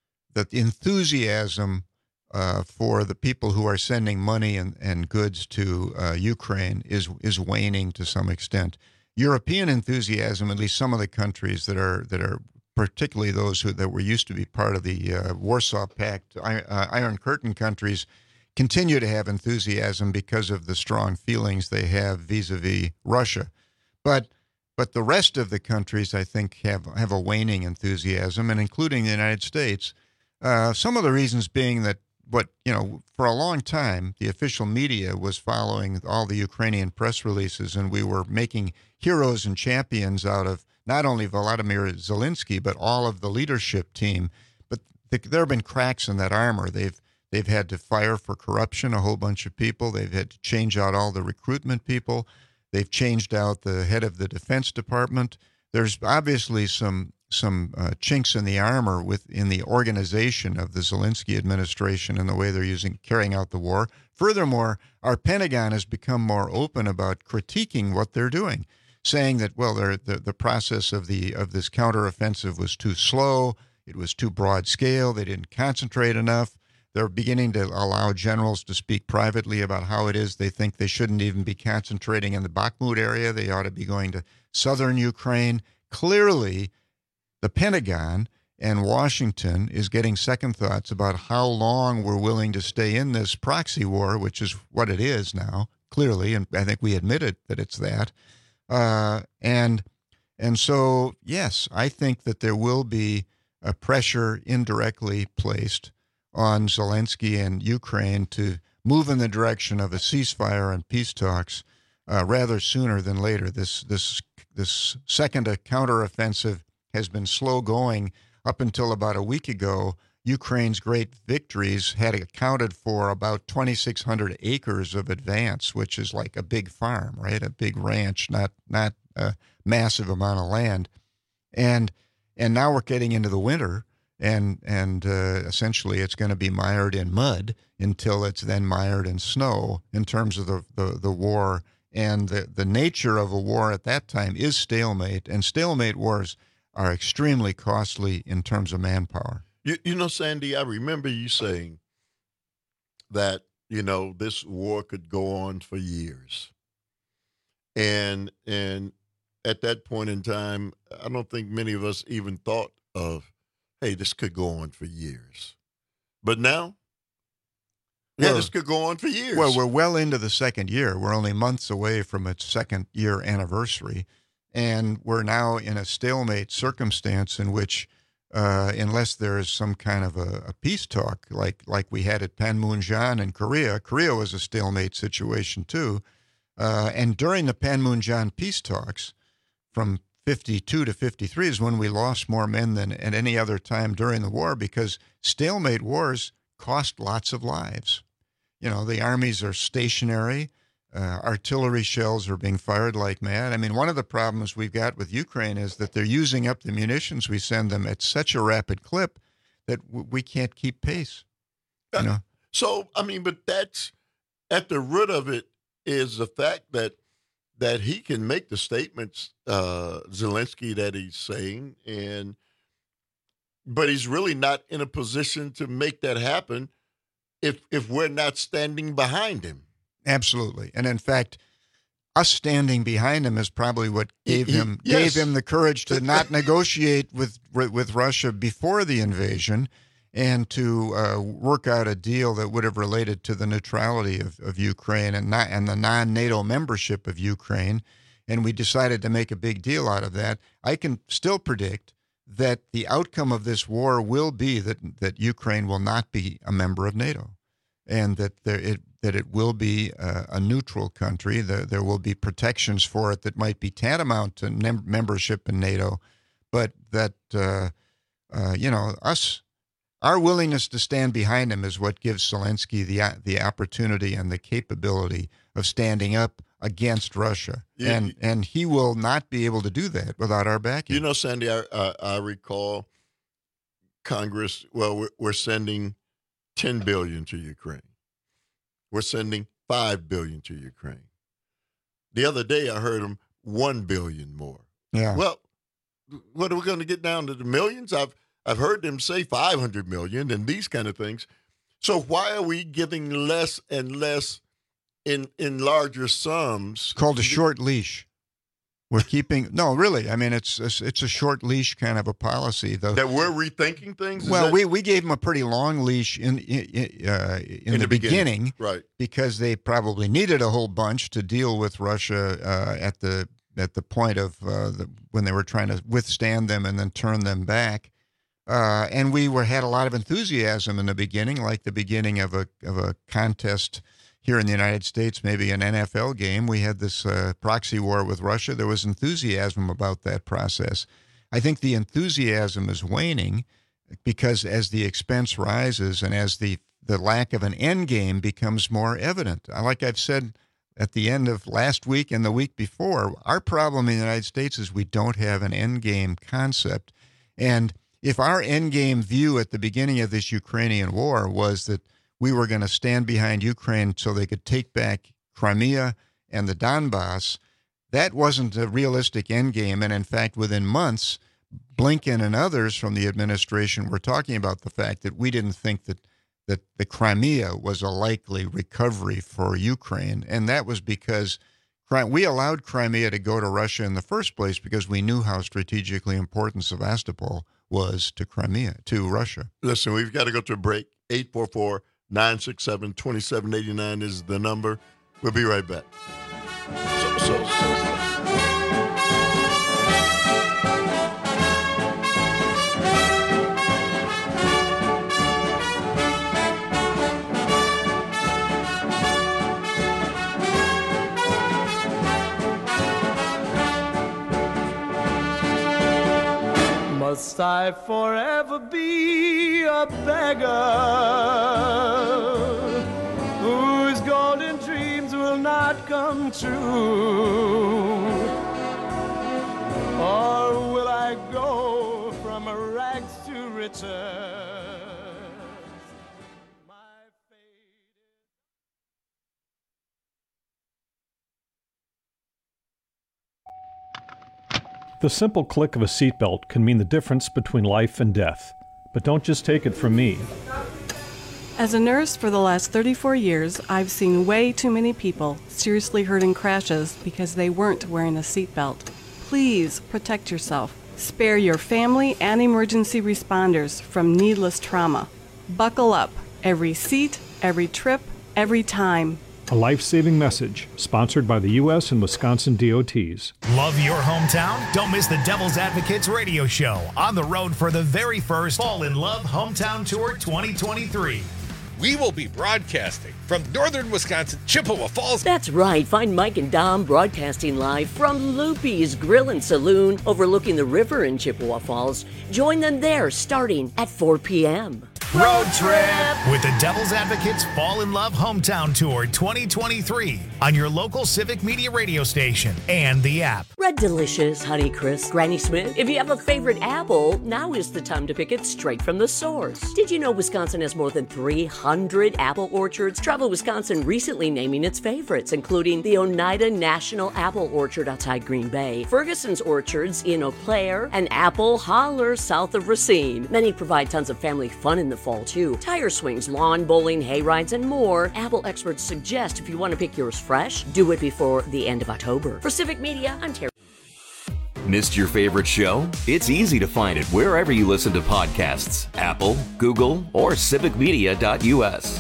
Speaker 16: enthusiasm for the people who are sending money and goods to Ukraine is waning to some extent. European enthusiasm, at least some of the countries that are particularly those that were used to be part of the Warsaw Pact, Iron Curtain countries, continue to have enthusiasm because of the strong feelings they have vis-a-vis Russia. But the rest of the countries, I think, have a waning enthusiasm, and including the United States. Some of the reasons being that for a long time, the official media was following all the Ukrainian press releases, and we were making heroes and champions out of not only Volodymyr Zelensky, but all of the leadership team. But there have been cracks in that armor. They've had to fire for corruption a whole bunch of people. They've had to change out all the recruitment people. They've changed out the head of the Defense Department. There's obviously some chinks in the armor in the organization of the Zelensky administration and the way they're carrying out the war. Furthermore, our Pentagon has become more open about critiquing what they're doing, saying that the process of this counteroffensive was too slow, it was too broad scale, they didn't concentrate enough. They're beginning to allow generals to speak privately about how it is they think they shouldn't even be concentrating in the Bakhmut area. They ought to be going to southern Ukraine. Clearly, the Pentagon and Washington is getting second thoughts about how long we're willing to stay in this proxy war, which is what it is now, clearly, and I think we admitted that it's that. And so, yes, I think that there will be a pressure indirectly placed on Zelensky and Ukraine to move in the direction of a ceasefire and peace talks rather sooner than later. This second counteroffensive has been slow going up until about a week ago. Ukraine's great victories had accounted for about 2,600 acres of advance, which is like a big farm, right? A big ranch, not a massive amount of land. And now we're getting into the winter, and essentially it's going to be mired in mud until it's then mired in snow in terms of the war. And the nature of a war at that time is stalemate, and stalemate wars are extremely costly in terms of manpower.
Speaker 18: Sandy, I remember you saying that, this war could go on for years. And at that point in time, I don't think many of us even thought of, hey, this could go on for years. But now, this could go on for years.
Speaker 16: Well, we're well into the second year. We're only months away from its second year anniversary. And we're now in a stalemate circumstance in which, unless there is some kind of a peace talk like we had at Panmunjom in Korea was a stalemate situation too. And during the Panmunjom peace talks, from 52 to 53 is when we lost more men than at any other time during the war, because stalemate wars cost lots of lives. The armies are stationary. Artillery shells are being fired like mad. I mean, one of the problems we've got with Ukraine is that they're using up the munitions we send them at such a rapid clip that we can't keep pace.
Speaker 18: So, but that's at the root of it is the fact that he can make the statements, Zelensky, that he's saying, and but he's really not in a position to make that happen if we're not standing behind him.
Speaker 16: Absolutely. And in fact, us standing behind him is probably what gave him the courage to not negotiate with Russia before the invasion and to work out a deal that would have related to the neutrality of Ukraine and the non-NATO membership of Ukraine. And we decided to make a big deal out of that. I can still predict that the outcome of this war will be that Ukraine will not be a member of NATO, and that it will be a neutral country. There will be protections for it that might be tantamount to membership in NATO, but that our willingness to stand behind him is what gives Zelensky the opportunity and the capability of standing up against Russia, and he will not be able to do that without our backing.
Speaker 18: You know, Sandy, I recall Congress. Well, we're sending $10 billion to Ukraine. We're sending $5 billion to Ukraine. The other day, I heard them $1 billion more.
Speaker 16: Yeah.
Speaker 18: Well, what are we going to get down to the millions? I've heard them say $500 million and these kind of things. So why are we giving less and less in larger sums?
Speaker 16: It's called a short leash. We're keeping really. I mean, it's a short leash kind of a policy, though.
Speaker 18: That we're rethinking things.
Speaker 16: Well, we gave them a pretty long leash in the beginning,
Speaker 18: right?
Speaker 16: Because they probably needed a whole bunch to deal with Russia at the point of when they were trying to withstand them and then turn them back. And we had a lot of enthusiasm in the beginning, like the beginning of a contest here in the United States, maybe an NFL game. We had this proxy war with Russia. There was enthusiasm about that process. I think the enthusiasm is waning because as the expense rises and as the lack of an end game becomes more evident. Like I've said at the end of last week and the week before, our problem in the United States is we don't have an end game concept. And if our end game view at the beginning of this Ukrainian war was that we were going to stand behind Ukraine so they could take back Crimea and the Donbass, that wasn't a realistic endgame. And in fact, within months, Blinken and others from the administration were talking about the fact that we didn't think that the Crimea was a likely recovery for Ukraine. And that was because we allowed Crimea to go to Russia in the first place because we knew how strategically important Sevastopol was to Russia.
Speaker 18: Listen, we've got to go to a break. 844-967-2789 is the number. We'll be right back.
Speaker 17: Must I forever be a beggar whose golden dreams will not come true? Or will I go from rags to riches?
Speaker 10: The simple click of a seatbelt can mean the difference between life and death. But don't just take it from me.
Speaker 11: As a nurse for the last 34 years, I've seen way too many people seriously hurt in crashes because they weren't wearing a seatbelt. Please protect yourself. Spare your family and emergency responders from needless trauma. Buckle up. Every seat, every trip, every time.
Speaker 10: A life-saving message, sponsored by the U.S. and Wisconsin DOTs.
Speaker 1: Love your hometown? Don't miss the Devil's Advocates radio show on the road for the very first Fall in Love Hometown Tour 2023.
Speaker 8: We will be broadcasting from northern Wisconsin, Chippewa Falls.
Speaker 9: That's right. Find Mike and Dom broadcasting live from Loopy's Grill and Saloon overlooking the river in Chippewa Falls. Join them there starting at 4 p.m.
Speaker 1: Road trip with the Devil's Advocates Fall in Love Hometown Tour 2023. on your local Civic Media radio station and the app.
Speaker 9: Red Delicious, Honeycrisp, Granny Smith. If you have a favorite apple, now is the time to pick it straight from the source. Did you know Wisconsin has more than 300 apple orchards? Travel Wisconsin recently naming its favorites, including the Oneida National Apple Orchard outside Green Bay, Ferguson's Orchards in Eau Claire, and Apple Holler south of Racine. Many provide tons of family fun in the fall, too. Tire swings, lawn bowling, hay rides, and more. Apple experts suggest if you want to pick yours fresh, do it before the end of October. For Civic Media, I'm Terry.
Speaker 2: Missed your favorite show? It's easy to find it wherever you listen to podcasts. Apple, Google, or civicmedia.us.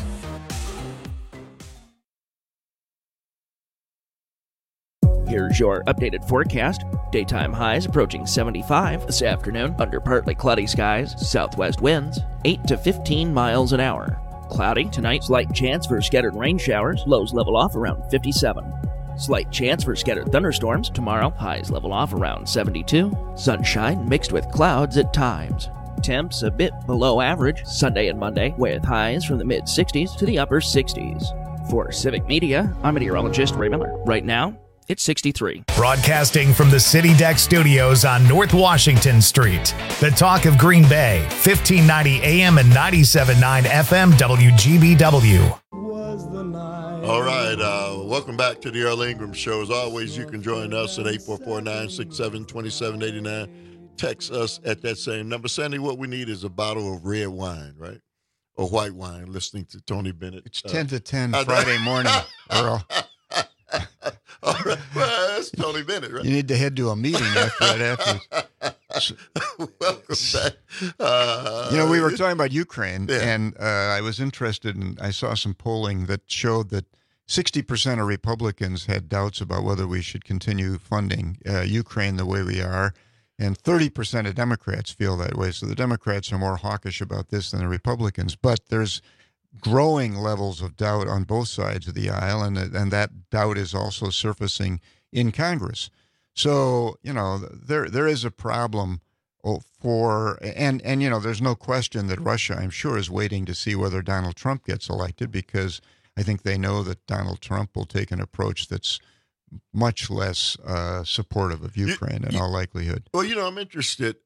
Speaker 22: Here's your updated forecast. Daytime highs approaching 75 this afternoon under partly cloudy skies, southwest winds 8 to 15 miles an hour. Cloudy tonight, slight chance for scattered rain showers, lows level off around 57. Slight chance for scattered thunderstorms tomorrow, highs level off around 72. Sunshine mixed with clouds at times. Temps a bit below average Sunday and Monday, with highs from the mid-60s to the upper 60s. For Civic Media, I'm meteorologist Ray Miller. Right now, it's 63.
Speaker 1: Broadcasting from the City Deck Studios on North Washington Street. The talk of Green Bay, 1590 AM and 97.9 FM WGBW.
Speaker 18: All right, welcome back to the Earl Ingram Show. As always, you can join us at 844-967-2789. Text us at that same number. Sandy, what we need is a bottle of red wine, right? Or white wine, listening to Tony Bennett.
Speaker 16: It's 10 to 10 Friday morning, Earl.
Speaker 18: All right. Well, that's Tony Bennett, right?
Speaker 16: You need to head to a meeting after that.
Speaker 18: Welcome back.
Speaker 16: We were talking about Ukraine, and I was interested in, I saw some polling that showed that 60% of Republicans had doubts about whether we should continue funding Ukraine the way we are, and 30% of Democrats feel that way. So the Democrats are more hawkish about this than the Republicans, but there's growing levels of doubt on both sides of the aisle, and that doubt is also surfacing in Congress. So, there is a problem and there's no question that Russia, I'm sure, is waiting to see whether Donald Trump gets elected, because I think they know that Donald Trump will take an approach that's much less supportive of Ukraine in all likelihood.
Speaker 18: Well, I'm interested.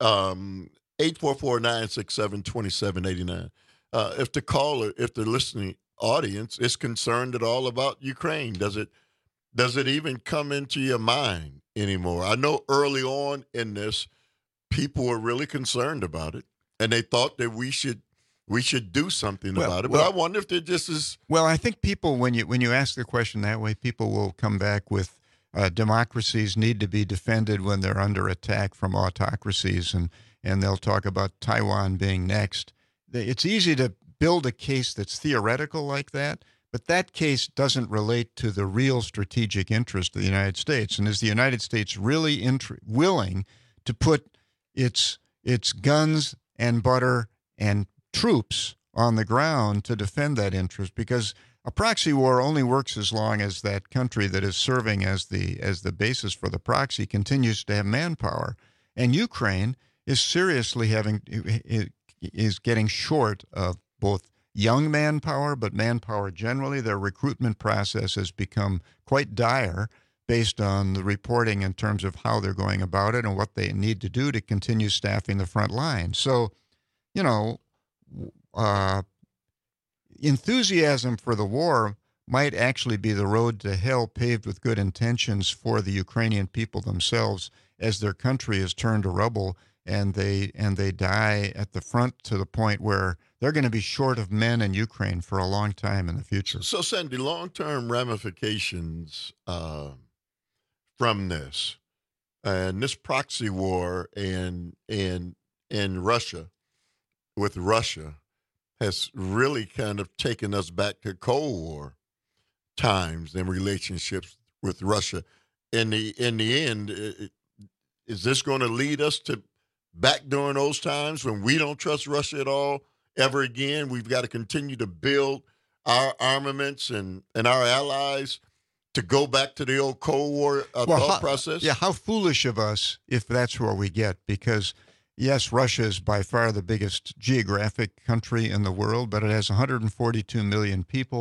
Speaker 18: 844-967-2789. If the caller, if the listening audience is concerned at all about Ukraine, does it even come into your mind anymore? I know early on in this, people were really concerned about it, and they thought that we should do something about it. But I wonder if they're just as
Speaker 16: well. I think people, when you ask the question that way, people will come back with democracies need to be defended when they're under attack from autocracies, and they'll talk about Taiwan being next. It's easy to build a case that's theoretical like that, but that case doesn't relate to the real strategic interest of the United States. And is the United States really willing to put its guns and butter and troops on the ground to defend that interest? Because a proxy war only works as long as that country that is serving as the basis for the proxy continues to have manpower. And Ukraine is seriously is getting short of both young manpower, but manpower generally. Their recruitment process has become quite dire based on the reporting in terms of how they're going about it and what they need to do to continue staffing the front line. So, enthusiasm for the war might actually be the road to hell paved with good intentions for the Ukrainian people themselves as their country is turned to rubble. And they die at the front to the point where they're going to be short of men in Ukraine for a long time in the future.
Speaker 18: So, Sandy, long-term ramifications from this, and this proxy war in Russia, with Russia, has really kind of taken us back to Cold War times and relationships with Russia. In the end, is this going to lead us to back during those times when we don't trust Russia at all ever again? We've got to continue to build our armaments and our allies to go back to the old Cold War thought process?
Speaker 16: Yeah, how foolish of us if that's where we get, because, yes, Russia is by far the biggest geographic country in the world, but it has 142 million people.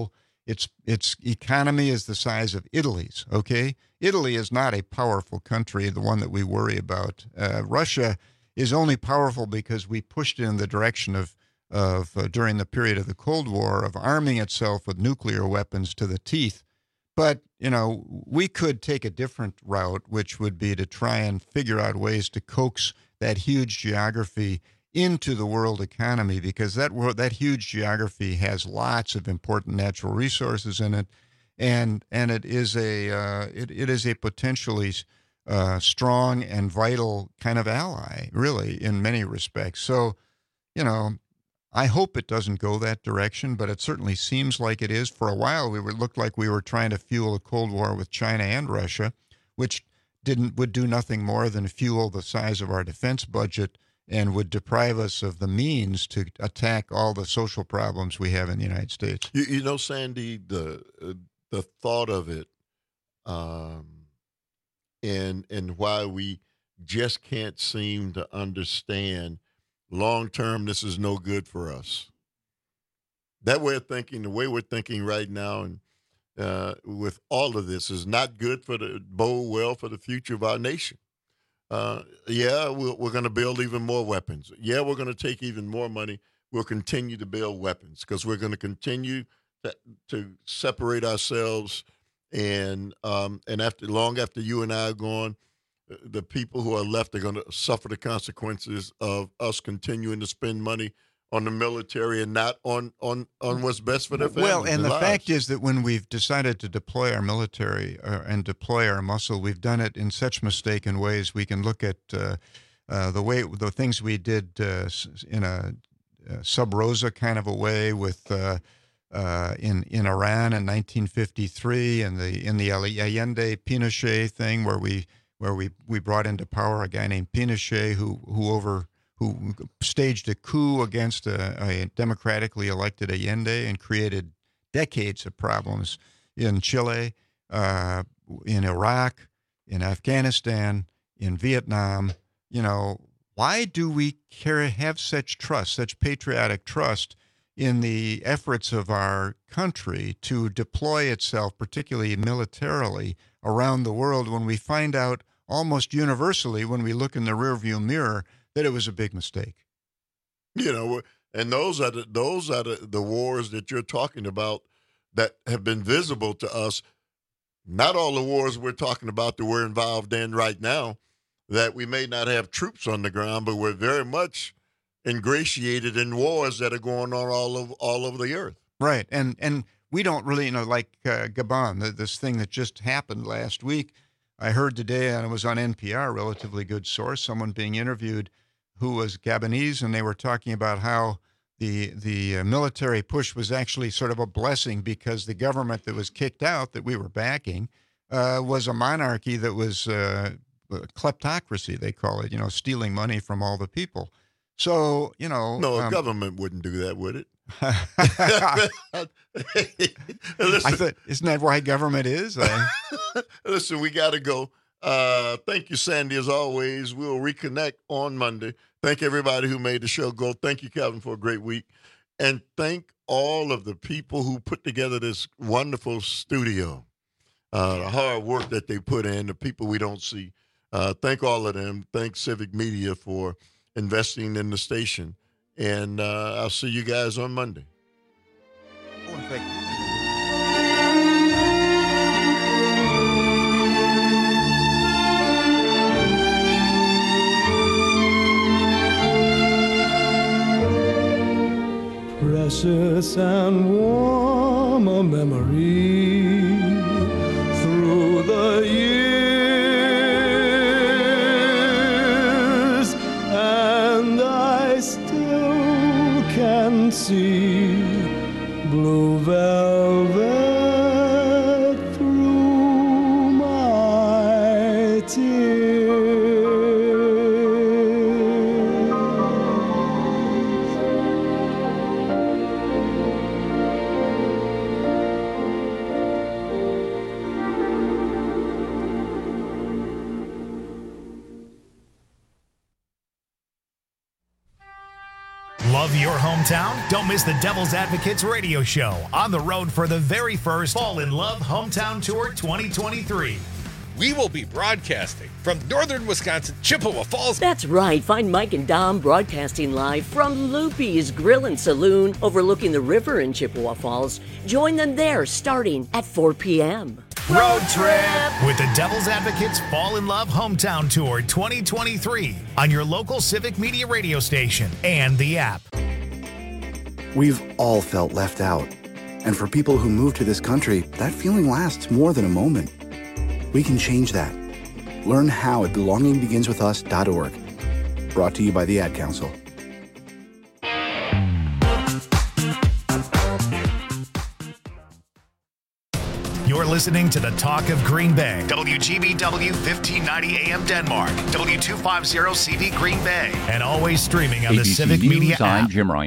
Speaker 16: Its economy is the size of Italy's, okay? Italy is not a powerful country, the one that we worry about. Russia is only powerful because we pushed it in the direction of during the period of the Cold War, of arming itself with nuclear weapons to the teeth. But, we could take a different route, which would be to try and figure out ways to coax that huge geography into the world economy, because that huge geography has lots of important natural resources in it, and it is a potentially strong and vital kind of ally, really, in many respects. So, I hope it doesn't go that direction, but it certainly seems like it is. For a while, looked like we were trying to fuel a Cold War with China and Russia, which would do nothing more than fuel the size of our defense budget and would deprive us of the means to attack all the social problems we have in the United States.
Speaker 18: Sandy, the thought of it, and why we just can't seem to understand long term, this is no good for us. That way of thinking, the way we're thinking right now, and with all of this, is not good for the bode well for the future of our nation. We're going to build even more weapons. Yeah, we're going to take even more money. We'll continue to build weapons because we're going to continue to separate ourselves. And long after you and I are gone, the people who are left are going to suffer the consequences of us continuing to spend money on the military and not on what's best for their families.
Speaker 16: Well, and the
Speaker 18: lives.
Speaker 16: fact is that when we've decided to deploy our military and deploy our muscle, we've done it in such mistaken ways. We can look at the things we did in a sub rosa kind of a way with in Iran in 1953, and in the Allende Pinochet thing where we brought into power a guy named Pinochet who staged a coup against a democratically elected Allende and created decades of problems in Chile, in Iraq, in Afghanistan, in Vietnam. Why do we have such trust, such patriotic trust in the efforts of our country to deploy itself, particularly militarily, around the world, when we find out almost universally when we look in the rearview mirror that it was a big mistake?
Speaker 18: And those are the wars that you're talking about that have been visible to us. Not all the wars we're talking about that we're involved in right now, that we may not have troops on the ground, but we're very much ingratiated in wars that are going on all over the earth.
Speaker 16: Right, and we don't really, like Gabon, this thing that just happened last week. I heard today, and it was on NPR, relatively good source, someone being interviewed who was Gabonese, and they were talking about how the military push was actually sort of a blessing because the government that was kicked out, that we were backing, was a monarchy that was kleptocracy, they call it, stealing money from all the people. So,
Speaker 18: No, a government wouldn't do that, would it?
Speaker 16: Listen, I thought, isn't that why government is?
Speaker 18: Listen, we got to go. Thank you, Sandy, as always. We'll reconnect on Monday. Thank everybody who made the show go. Thank you, Calvin, for a great week. And thank all of the people who put together this wonderful studio, the hard work that they put in, the people we don't see. Thank all of them. Thank Civic Media for investing in the station. And I'll see you guys on Monday.
Speaker 16: Oh, thank you.
Speaker 17: Precious and warm a memory through the years, and I still can see blue velvet through my tears.
Speaker 1: Love your hometown? Don't miss the Devil's Advocates radio show on the road for the very first Fall in Love Hometown Tour 2023.
Speaker 8: We will be broadcasting from northern Wisconsin, Chippewa Falls.
Speaker 9: That's right. Find Mike and Dom broadcasting live from Loopy's Grill and Saloon overlooking the river in Chippewa Falls. Join them there starting at 4 p.m.
Speaker 1: Road trip with the Devil's Advocates Fall in Love Hometown Tour 2023 on your local Civic Media radio station and the app.
Speaker 12: We've all felt left out. And for people who move to this country, that feeling lasts more than a moment. We can change that. Learn how at belongingbeginswithus.org. Brought to you by the Ad Council.
Speaker 1: You're listening to the Talk of Green Bay. WGBW 1590 AM Denmark. W250 CV Green Bay. And always streaming on the
Speaker 4: ABC
Speaker 1: Civic
Speaker 4: News,
Speaker 1: Media
Speaker 4: I'm
Speaker 1: app.
Speaker 4: Jim Ryan.